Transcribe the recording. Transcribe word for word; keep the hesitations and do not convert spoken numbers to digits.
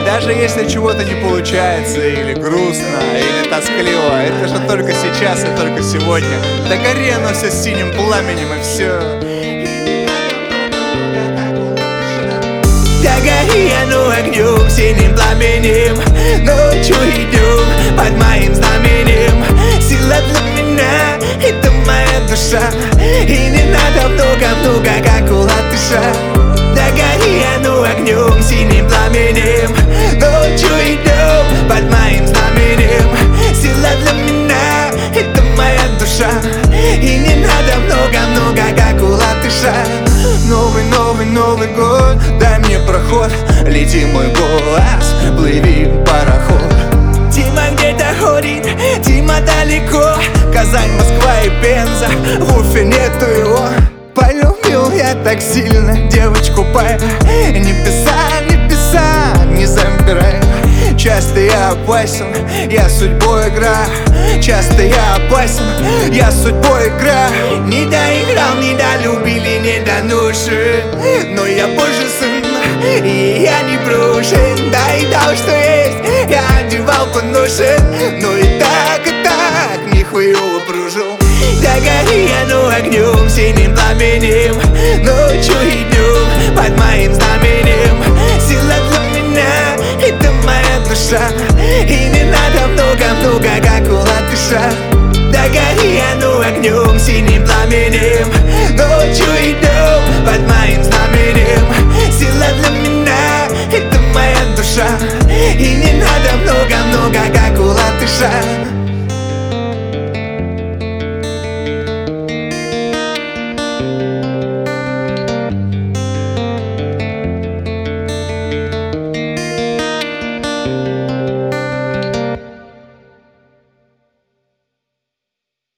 даже если чего-то не получается, или грустно, или тоскливо, это же только сейчас и только сегодня. Да гори оно все синим пламенем, и все. Да гори оно огнем, синим пламенем, ночью и днем под моим знаменем. Сила для меня — это моя душа, и не надо много-много, как у латыша. Да гори оно огнем, синим пламенем, ночью и днем под моим знаменем. Сила для меня — это моя душа, и не надо много-много, как у латыша. Новый, новый, Новый год, дай мне проход, лети мой голос, плыви, пароход. Дима где-то ходит, Дима далеко, Казань, Москва и Пенза, в Уфе нету его. Полюбил я так сильно девочку по небеса, небеса, не забирай. Часто я опасен, я судьбой играю. Часто я опасен, я судьбой играю. Не доиграл, не долюбили, не доношен, но я божий сын, и я не брошен. Да и дал, что есть, я одевал поношен, но и так, и так нихуево прожил. Да гори оно огнем, синим пламенем, ночью и днем под моим знаменем. Сила для меня — это моя душа, и не надо много-много, как у латыша. Да гори оно огнем, синим пламенем, ночью и днем под моим знаменем. Сила для меня — это моя душа, и не надо много-много, как у латыша.